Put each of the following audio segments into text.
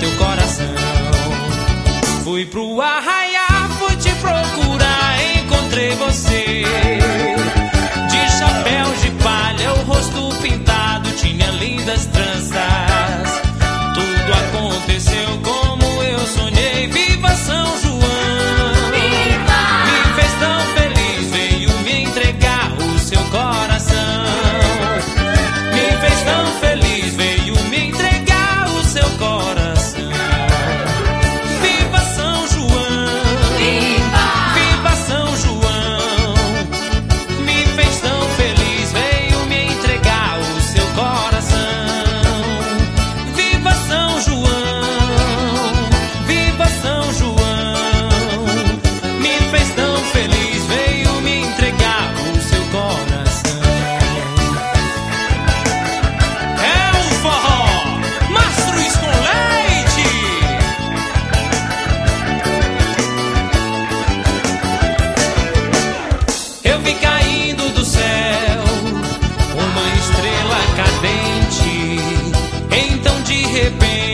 teu coração. Fui pro arraiá, fui te procurar, encontrei você. De chapéu de palha, o rosto pintado, tinha lindas tranças. Tudo aconteceu como eu sonhei. Viva São João! Viva! Me fez tão feliz, veio me entregar o seu coração. Me fez tão feliz, veio me entregar o seu coração. Viva São João! Viva! Viva São João! Me fez tão feliz, veio me entregar o seu coração. Viva São João! Viva São João! Me fez tão feliz, veio me entregar o seu coração. É o forró, Mastruz com leite. Eu vi caindo do céu uma estrela cadente. Então de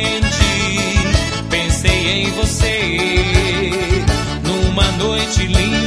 repente pensei em você. Numa noite linda